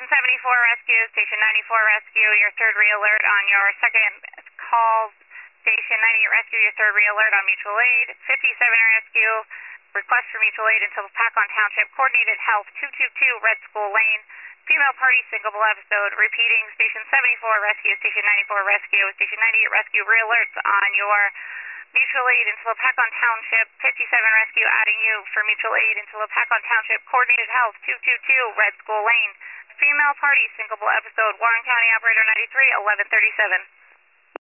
Station 74 Rescue, Station 94 Rescue, your third re-alert on your second call. Station 98 Rescue, your third re-alert on mutual aid. 57 Rescue, request for mutual aid until Pacon Township. Coordinated Health, 222 Red School Lane. Female party, syncopal episode. Repeating, Station 74 Rescue, Station 94 Rescue, Station 98 Rescue, re-alerts on your mutual aid until Pacon Township. 57 Rescue, adding you for mutual aid until Pacon Township. Coordinated Health, 222 Red School Lane. Female party, syncopal episode. Warren County Operator 93, 1137.